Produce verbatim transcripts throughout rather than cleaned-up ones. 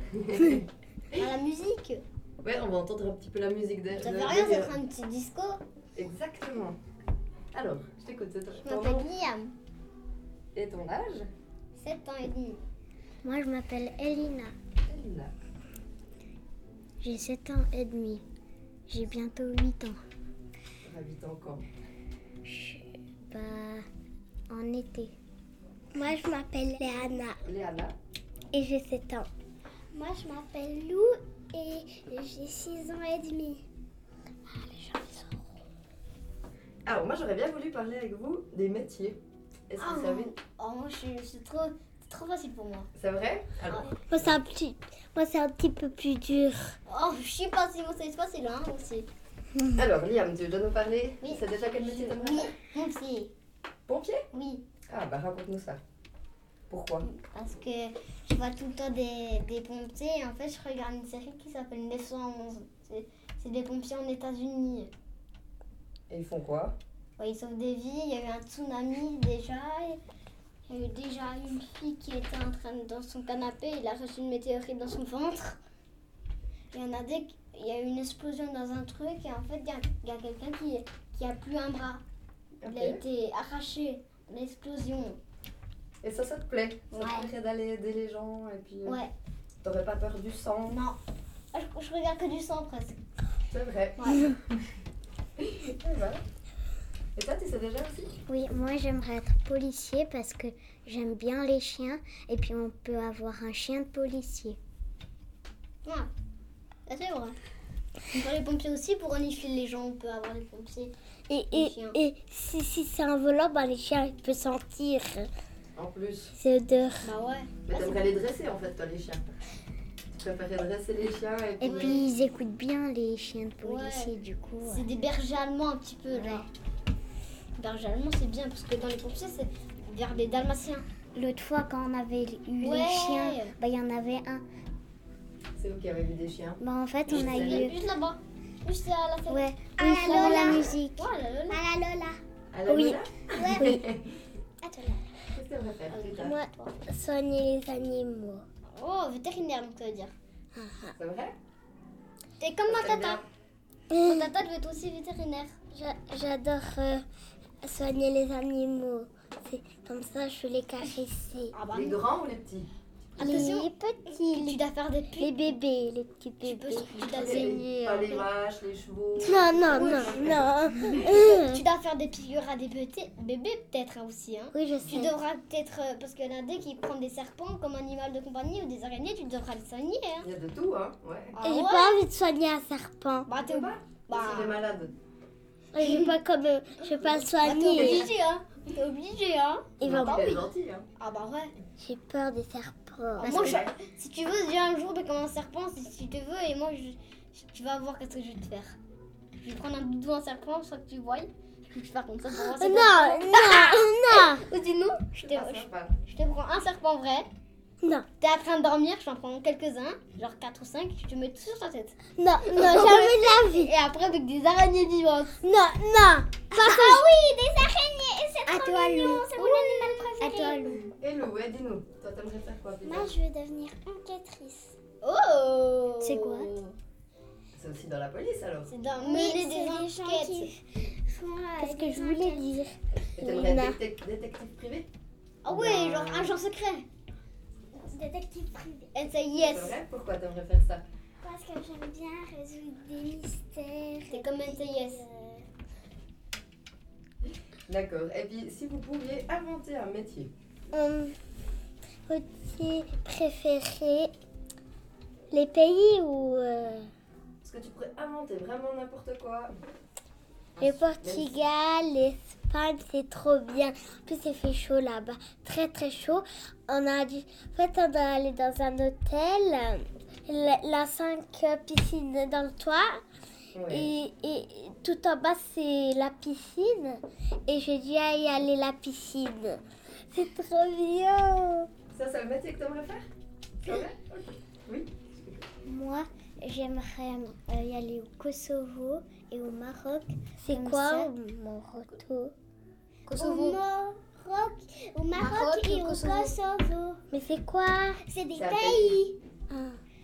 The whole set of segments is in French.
À la musique. Ouais, on va entendre un petit peu la musique derrière. Ça fait rien, ça fera un petit disco. Exactement. Alors, je t'écoute. C'est ton Je ton m'appelle nom Liam, et ton âge? sept ans et demi. Moi, je m'appelle Elina. Elina. J'ai sept ans et demi. J'ai bientôt huit ans. Tu habites en quand? Je, bah, en été. Moi, je m'appelle Léana Léana. et j'ai sept ans. Moi, je m'appelle Lou et j'ai six ans et demi. Ah, les gens, ils sont... Alors, moi, j'aurais bien voulu parler avec vous des métiers. Est-ce que Ah, vous savez? Oh, moi, je- c'est trop, c'est trop facile pour moi. C'est vrai? Alors, Moi, c'est un petit, moi, c'est un petit peu plus dur. Oh, je sais pas si c'est facile, hein, aussi. alors, Liam, tu veux déjà nous parler? Oui. Tu sais déjà quel métier t'aimerais Oui, faire? mon petit. Pompier? Oui, Ah, bah raconte-nous ça. Pourquoi? parce que je vois tout le temps des, des pompiers et en fait, je regarde une série qui s'appelle neuf cent onze. C'est, c'est des pompiers en États-Unis. Et ils font quoi? Ouais, ils sauvent des vies. Il y a eu un tsunami déjà. Il y a eu déjà une fille qui était en train de, dans son canapé. Il a reçu une météorite dans son ventre. Il y en a des, il y a eu une explosion dans un truc et en fait, il y a, il y a quelqu'un qui, qui a plus un bras. Il a Ok. été arraché dans l'explosion. Et ça, ça te plaît? Ça Ouais. te plairait d'aller aider les gens et puis euh, Ouais, t'aurais pas peur du sang? non. Ah, Je, je regarde que du sang presque. C'est vrai. Ouais. Et voilà. Et toi, tu sais déjà aussi? Oui, moi, j'aimerais être policier parce que j'aime bien les chiens. Et puis, on peut avoir un chien de policier. Ah, ça c'est vrai. Pour les pompiers aussi, pour renifler les gens, on peut avoir les pompiers. Et, Les et, chiens. et si, si c'est un volant, bah, les chiens ils peuvent sentir En plus. ces odeurs. Bah ouais. Mais Ah, t'aimerais les dresser en fait, toi, les chiens. Tu préférais dresser les chiens et puis... Et puis, ils écoutent bien les chiens de policier, Ouais. du coup. C'est ouais. des bergers allemands un petit peu, genre. Bergers allemands, c'est bien parce que dans les pompiers, c'est vers des dalmatiens. L'autre fois, quand on avait eu Ouais. les chiens, bah, il y en avait un. C'est vous qui avez vu des chiens? Bah, en fait, Juste on a là. eu... Juste là-bas. Juste à la fête. Ouais, Ah, ils font Lola. la musique. Ouais, là, là, là. Ah la Lola. À la Oui. Lola? Oui. Attends, là. Qu'est-ce que t'aimerais faire plus tard? Moi, soigner les animaux. Oh, vétérinaire, donc ça veut dire. C'est vrai? T'es comme ma Ça serait tata. bien. Ma tata doit être aussi vétérinaire. J'a- J'adore euh, soigner les animaux. C'est comme ça, je peux les caresser. Ah bah Les non. grands ou les petits? Attention. Les petits, Tu les, dois faire des les pubs. bébés, les petits Tu peux, bébés. tu dois, Saigner, Pas hein. les vaches, les chevaux. Non, non, non, non. tu dois faire des piqûres à des petits bébés peut-être hein, aussi. Hein. Oui, je Tu sais. devras peut-être, euh, parce qu'il y en a des qui prennent des serpents comme animal de compagnie ou des araignées, tu devras les soigner. Hein. Il y a de tout, hein? Ouais. Ah Et j'ai ouais. pas envie de soigner un serpent. Bah t'es Tu ob- pas? bah, S'il est malade. Je vais pas comme, euh, je vais pas le bah, t'es soigner. obligé, hein. T'es obligé, hein. Il va. Il est gentil, hein? Ah bah ouais. J'ai peur des serpents. Ah, moi, je- si tu veux, j'ai un jour mais comme un serpent, si, si tu veux, et moi, je, je- tu vas voir qu'est-ce que je vais te faire. Je vais prendre un doudou en serpent, sans que tu voies. Je vais te faire comme ça pour voir si Non, non, Ou sinon, je te, Ah, je, sympa. je te prends un serpent vrai. non, T'es en train de dormir, je t'en prends quelques-uns, genre quatre ou cinq, je te mets tout sur ta tête. non, non, jamais de la vie. Et après avec des araignées vivantes. Non, non. Ah oui, des araignées, c'est À toi, Lou. c'est mon animal À préféré. toi, Lou. Et Lou, ouais, dis-nous. Toi, t'aimerais faire quoi plus tard? je veux devenir enquêtrice. Oh. C'est quoi? C'est aussi dans la police alors. C'est dans Oui, mener c'est des des gens enquêtes. qui Qu'est-ce que je voulais dire? Et t'aimerais Non. être détec- détective privé? Ah ouais, genre agent secret. Détective privé. N C I C'est S. vrai? Pourquoi t'aimerais faire ça? Parce que j'aime bien résoudre des mystères. C'est comme N C I S. D'accord. Et puis, si vous pouviez inventer un métier, Hum, métier préféré, les pays où euh, est-ce que tu pourrais inventer vraiment n'importe quoi? le Portugal, l'Espagne, c'est trop bien. En plus, il fait chaud là-bas, très très chaud. On a dû, en fait, on est allé dans un hôtel, la, la cinq piscines dans le toit. Ouais. Et, et tout en bas, c'est la piscine. Et j'ai dû y aller la piscine. C'est trop bien. Ça, c'est le métier que t'aimerais faire? C'est vrai? Ok. Oui. Moi, j'aimerais euh, y aller au Kosovo et au Maroc. C'est Comme quoi ça. au Maroc? Kosovo. Maroc, au Maroc et au Kosovo. Mais c'est quoi? C'est des C'est un pays. Ah.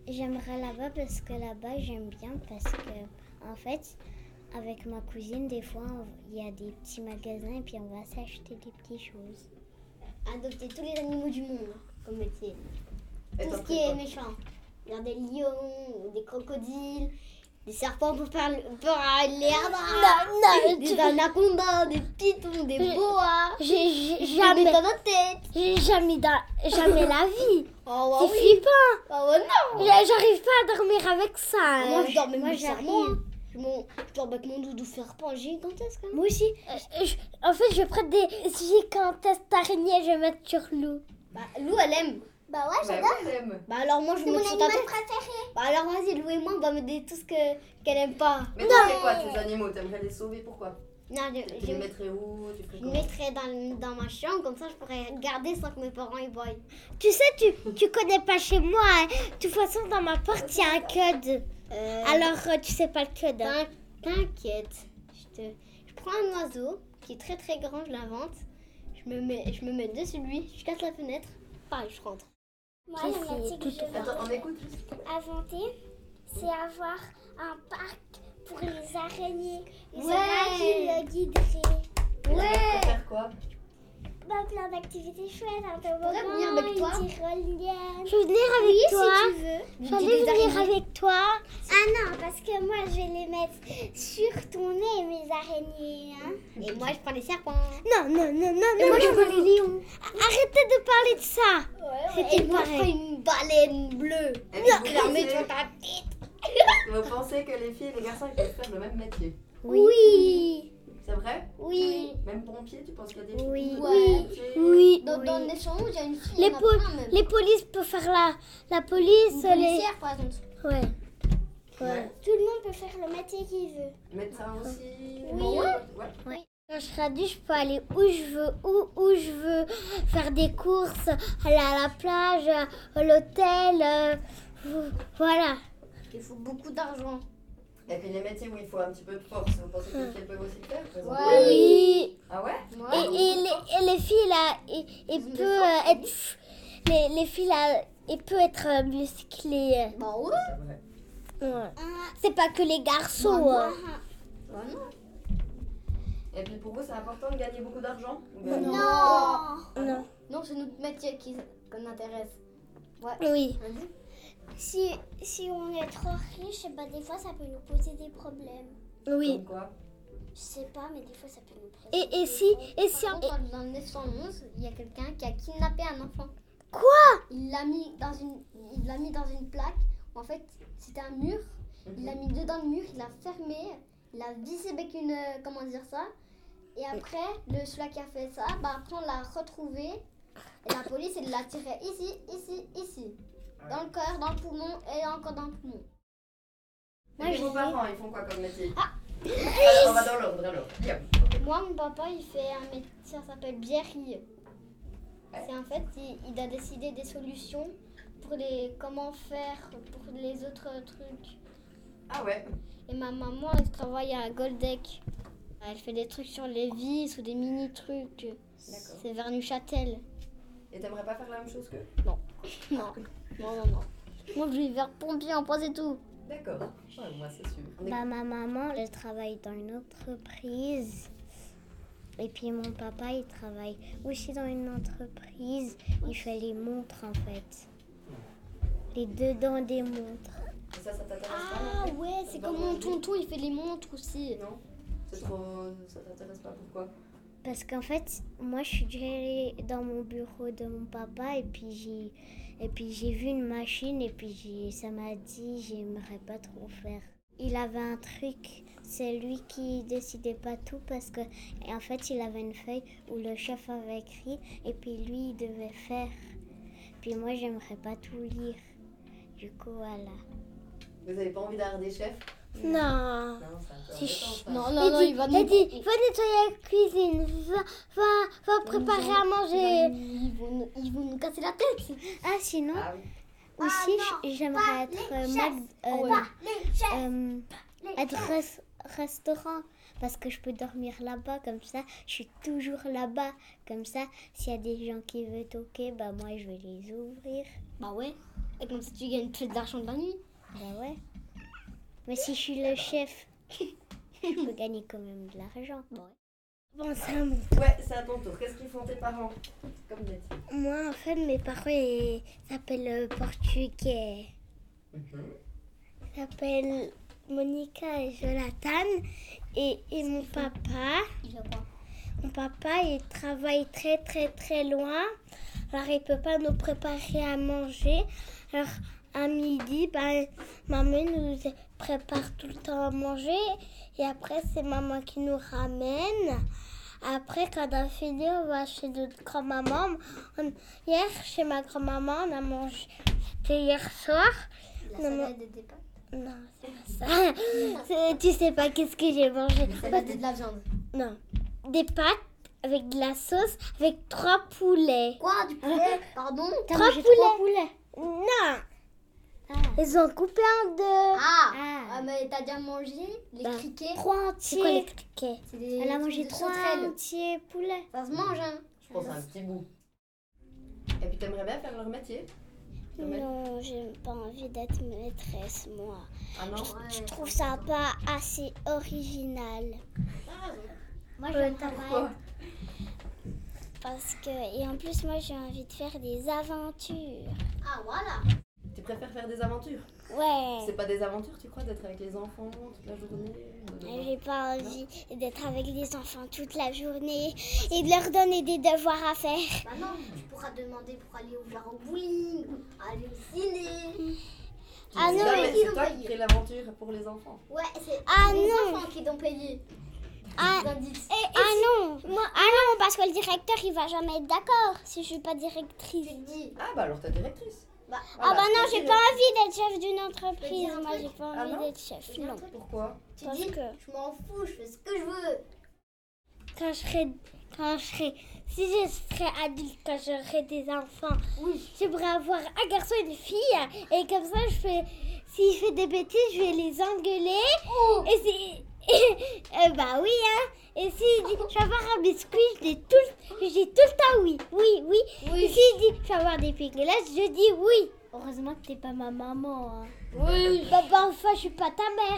j'aimerais là-bas parce que là-bas, j'aime bien parce que, en fait, avec ma cousine, des fois, il y a des petits magasins et puis on va s'acheter des petites choses. Adopter tous les animaux du monde comme métier. Et Tout t'en ce qui ferais est quoi? méchant. Genre des lions, des crocodiles, des serpents pour faire le- pour euh, les Non, non, des tu- anacondas, des pitons, des Je- boas. J'ai j'ai Des jamais, dans notre tête. j'ai jamais, dans, jamais la vie. Oh, C'est bah oui. flippant. Oh, bah non. J'a- J'arrive pas à dormir avec ça. Moi, euh. je dors même moi, plus j'arrive. serment, hein. Mon, je dors avec mon doudou serpent gigantesque. Hein. Moi aussi, Euh, je- En fait, je prends des gigantesques araignées, je vais mettre sur l'eau. Bah, Lou, elle aime. Bah ouais, Bah oui, elle aime. Bah alors moi, je C'est me mon mets sur ta animal tête. préféré. Bah alors vas-y, Lou et moi, on va mettre des- tout ce que qu'elle aime pas. Mais toi, c'est quoi tes animaux? T'aimerais les sauver? Pourquoi? Non, je, Tu je, les mettrais où? Tu ferais je comment? mettrais dans, dans ma chambre, comme ça je pourrais regarder sans que mes parents y voient. Tu sais, tu, tu connais pas chez moi. Hein. De toute façon, dans ma porte, il y a un code. Euh, Alors, euh, tu sais pas le code. Hein. t'in- T'inquiète. Je, te... je prends un oiseau qui est très très grand, je l'invente. Je me mets, je me mets dessus de lui, je casse la fenêtre, pareil, je rentre. Moi, J'ai le fait métier que tout- je veux Attends, on écoute juste. inventer, c'est avoir un parc pour les araignées. Et c'est Ouais. moi qui le guiderai. Tu Ouais. faire quoi? Bah, plein d'activités chouettes, un pourrais toboggan, venir avec toi? une tyrolienne. Je veux venir avec Oui, toi. si tu veux. J'allais Dis des venir araignées. avec toi. Ah non, parce que moi, je vais les mettre sur ton nez, mes araignées. Hein. Et moi je prends les serpents. Non, non, non, non, Et non. moi je non. prends les lions. Arrêtez de parler de ça. Et moi je prends une baleine bleue. Et puis, vous Je la mets pensez- sur ta tête. Vous pensez que les filles et les garçons ils peuvent faire le même métier? Oui. C'est vrai? Oui. Même pompier, tu penses qu'il y a des filles Oui. qui Ouais. peuvent être pompiers? Oui. Dans, dans le neuf-cent onze, il y a une fille. Les, il y en a pol- plein, même. les polices peuvent faire la, la police. Une les... policière par exemple. Ouais. Ouais. Tout le monde peut faire le métier qu'il veut. Médecin aussi? Oui. Ouais. Ouais. Quand je serai adulte, je peux aller où je veux, où, où je veux, faire des courses, aller à la plage, à l'hôtel, euh, voilà. Il faut beaucoup d'argent. Et puis les métiers où il faut un petit peu de force, vous pensez que les filles peuvent aussi le faire? par exemple? Ouais. Oui. Ah ouais? Et, et, les, et les filles là, et, et Ils ont des peut forces, euh, être, les, les filles là, et peut être euh, musclées. Bah ouais. C'est vrai. Ouais. C'est pas que les garçons. Bah, hein. Bah non. Et puis pour vous, c'est important de gagner beaucoup d'argent? Ou bien- Non. Non. Non, c'est notre métier qui qu'on intéresse. Ouais. Oui. Vas-y. Si, si on est trop riche, bah, des fois ça peut nous poser des problèmes. Oui. Comme quoi? Je sais pas, mais des fois ça peut nous poser. Et, et si, et si Par on... contre, dans le neuf cent onze, il y a quelqu'un qui a kidnappé un enfant. Quoi? Il l'a mis dans une, il l'a mis dans une plaque. En fait, c'était un mur. Il l'a mis dedans le mur, il l'a fermé, il l'a vissé avec une, euh, comment dire ça. Et après, le celui qui a fait ça, bah après on l'a retrouvé. Et la police, elle l'a tiré ici, ici, ici, dans le cœur, dans le poumon et encore dans le poumon. Et puis vos parents, ils font quoi comme métier? Ah. Alors, on va dans l'ordre alors. Bien. Moi, mon papa, il fait un métier, ça s'appelle biérille. C'est en fait, il, il a décidé des solutions pour les, comment faire pour les autres trucs. Ah ouais. Et ma maman, elle travaille à Goldeck. Elle fait des trucs sur les vis ou des mini trucs. D'accord. C'est vers Neuchâtel. Et t'aimerais pas faire la même chose que? Non, non, non, non, non. Moi, je vais vers pompier en poste et tout. D'accord. Ouais, moi c'est sûr. On est- Bah, ma maman, elle travaille dans une entreprise. Et puis mon papa, il travaille aussi dans une entreprise. Il fait les montres en fait. Les deux dans des montres. Et ça, ça t'intéresse Ah pas? non plus? ouais, c'est Dans comme la mon vie? tonton, il fait les montres aussi. Non? C'est trop. Ça t'intéresse pas? Pourquoi? Parce qu'en fait, moi, je suis déjà allée dans mon bureau de mon papa et puis j'ai, et puis j'ai vu une machine et puis j'ai, ça m'a dit j'aimerais pas trop faire. Il avait un truc, c'est lui qui décidait pas tout parce que, et en fait, il avait une feuille où le chef avait écrit et puis lui, il devait faire. Puis moi, j'aimerais pas tout lire. Du coup, voilà. Vous avez pas envie d'avoir des chefs? Non. Non, c'est un peu Si, embêtant, ça. Non, non, non, dit, il va il nous... dit, va nettoyer la cuisine, va, va, va préparer à il va manger. nous- Ils vont, nous, ils vont nous casser la tête. Ah, sinon, Ah oui. aussi, non, j- j'aimerais être euh, mag- euh, Ouais. Les chefs, euh, les être res- restaurant parce que je peux dormir là-bas comme ça je suis toujours là-bas comme ça s'il y a des gens qui veulent toquer bah moi je vais les ouvrir. Bah ouais. Et comme ça, tu gagnes plus d'argent de la nuit. Bah ouais. Mais si je suis le chef, je peux gagner quand même de l'argent. Bon, bon c'est à mon Ouais, c'est à ton tour. Qu'est-ce qu'ils font tes parents comme métier? Moi, en fait, mes parents, ils s'appellent portugais. Mhm. Ils s'appellent Monica et Jonathan. Et, et mon papa, Il fait quoi? mon papa, il travaille très, très, très loin. Alors, il ne peut pas nous préparer à manger. Alors, à midi, ben, maman nous prépare tout le temps à manger. Et après, c'est maman qui nous ramène. Après, quand on a fini, on va chez notre grand-maman. On- Hier, chez ma grand-maman, on a mangé c'était hier soir. La Non, salade et des pâtes. Non, c'est pas ça. C'est- Tu sais pas qu'est-ce que j'ai mangé. La salade et de la viande. Non, des pâtes avec de la sauce, avec trois poulets. Quoi? Du poulet? Pardon? T'as mangé trois poulets? Non. Ils ont coupé en deux. Ah! Ah. Ah, mais t'as déjà mangé les Bah, criquets? Trois C'est quoi les entiers. criquets? C'est des Elle a trucs mangé de trois sauterelles. entiers poulets. Ça se mange, hein? Je pense à un petit bout. Et puis t'aimerais bien faire leur métier? Non, j'ai pas envie d'être maîtresse, moi. Ah non? Je trouve ça pas assez original. Moi, je Ouais, veux pourquoi? Parce que, et en plus, moi, j'ai envie de faire des aventures. Ah, voilà! Tu préfères faire des aventures? Ouais. C'est pas des aventures, tu crois, d'être avec les enfants toute la journée? de devoir- J'ai pas envie d'être avec les enfants toute la journée et de leur donner des devoirs à faire. Bah non, tu pourras demander pour aller au genre au bowling, aller au ciné. Ah Tu dis non, ça, mais mais ils c'est ont toi payé. qui crée l'aventure pour les enfants. Ouais, c'est Ah c'est les non. enfants qui t'ont payé. Ah, Les indices. ah non, moi, ah non, parce que le directeur il va jamais être d'accord si je suis pas directrice. Tu te dis, Ah bah alors t'es directrice. bah, Ah Voilà, bah non, t'es j'ai pas directrice. envie d'être chef d'une Je peux entreprise. dire un Moi, truc j'ai pas Ah envie non d'être chef. je peux dire Non. un truc. Pourquoi? Tu Parce dis, que- je m'en fous, je fais ce que je veux. Quand je serai, quand je serai, si je serai adulte, quand j'aurai des enfants, Oui. j'aimerais avoir un garçon et une fille. Et comme ça, je fais, s'il fait des bêtises, je vais les engueuler. Oh. Et si, euh, bah oui, hein. Et s'il dit, je vais avoir un biscuit, je dis tout, le- je dis tout le temps oui, oui, oui. Oui. Et s'il dit, je vais avoir des pingouins, je dis oui. Heureusement que t'es pas ma maman. Hein. Oui. Bah, bah enfin, je suis pas ta mère.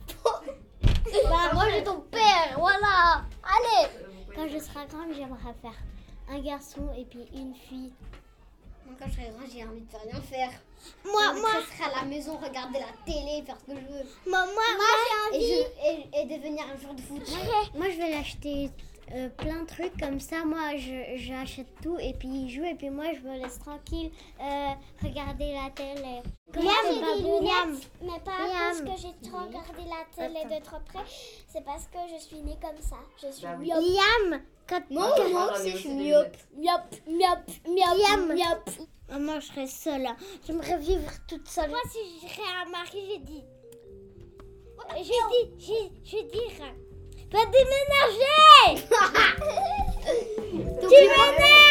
Bah, moi, j'ai ton père, voilà. Allez. Quand je serai grande, j'aimerais faire un garçon et puis une fille. Moi, quand je serai grande, j'ai envie de faire rien faire. Moi, moi, Je serai à la maison, regarder la télé, faire ce que je veux. moi, moi, moi, Et, je, et, et devenir un joueur de foot. Moi, je vais l'acheter euh, plein de trucs comme ça. Moi, je, j'achète tout et puis il joue et puis moi, je me laisse tranquille euh, regarder la télé. Moi, c'est j'ai pas des beau. lunettes, mais pas Miam. parce que j'ai trop regardé la télé de trop près. C'est parce que je suis née comme ça. Je suis Bah oui. myope. Liam, quand Moi, Moi, moi j'en ai aussi, je aussi suis des myope. lunettes. Myope, myope, myope, Miam. myope. maman, je serais seule. hein. J'aimerais vivre toute seule. Moi, si je serais un mari, j'ai dit. J'ai dit, j'ai, je vais dire. Va déménager. Donc, Tu m'énerves.